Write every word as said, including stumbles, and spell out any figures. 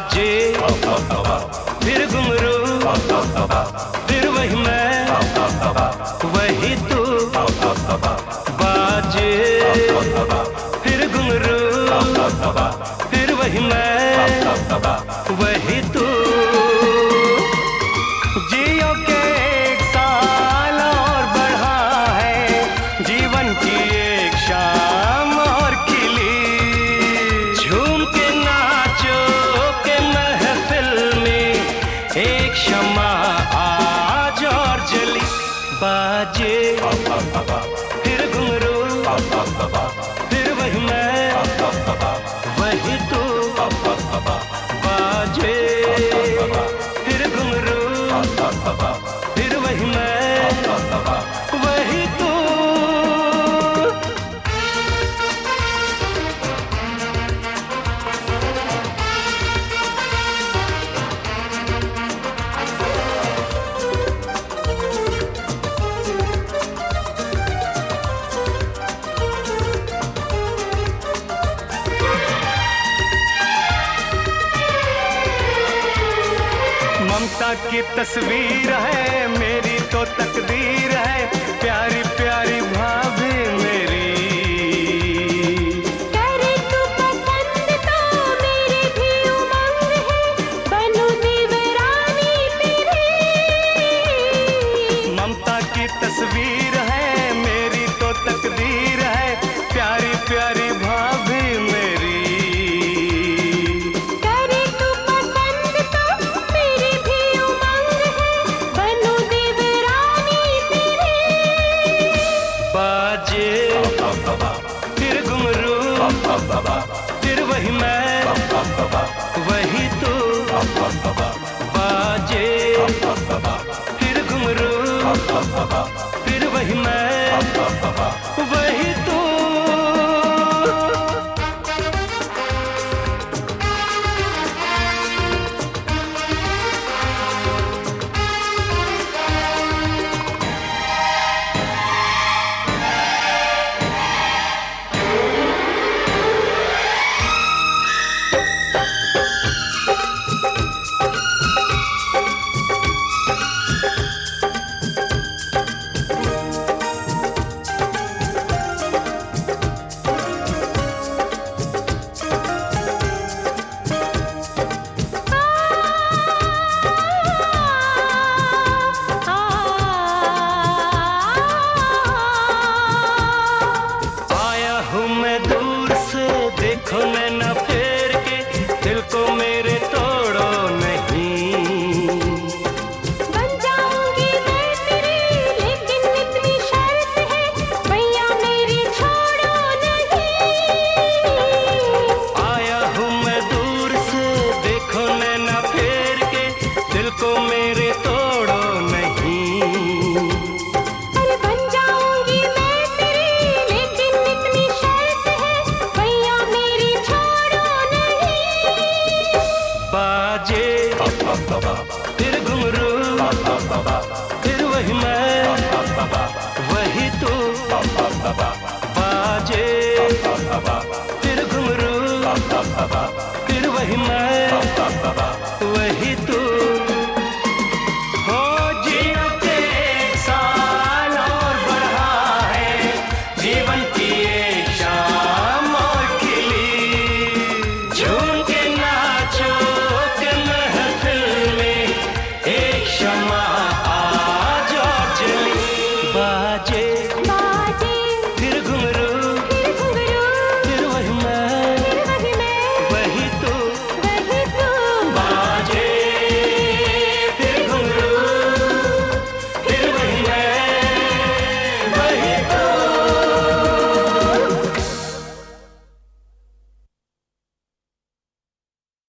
बाजे फिर घुंघरू फिर वही मैं वही तू। बाजे फिर घुंघरू फिर वही मैं वही तू। जियो के एक साल और बढ़ा है, जीवन की एक शाम और खिली। झूम के नाचो के महफिल में एक शमा आज और जली। बाजे फिर घुंघरू फिर वही मैं वही तू। बाजे फिर घुंघरू फिर वही मैं वही तू। ममता की तस्वीर है मेरी तो तकदीर है, प्यारी प्यारी भाभी मेरी। करे तू पसंद तो मेरी भी उमंग है, बनूं दीवानी तेरी। ममता की तस्वीर है मेरी तो तकदीर है, प्यारी प्यारी भाभी मेरी। बाजे फिर घुंघरू फिर वही मैं वही तू। बाजे फिर घुंघरू फिर वही मैं वही तू। देखो नैना फेर के दिल को मेरे तोड़ो नहीं। बन जाऊंगी मैं तेरी लेकिन इतनी शर्त है, भैया मेरी छोड़ो नहीं। आया हूँ मैं दूर से देखो नैना फेर के दिल को मेरे तोड़ो नहीं। अरे बन जाऊंगी मैं तेरी लेकिन इतनी शर्त है, भैया मेरी छोड़ो नहीं। बाजे फिर घुंघरू फिर वही मैं वही तू। बाजे फिर घुंघरू फिर वही मैं वही तू।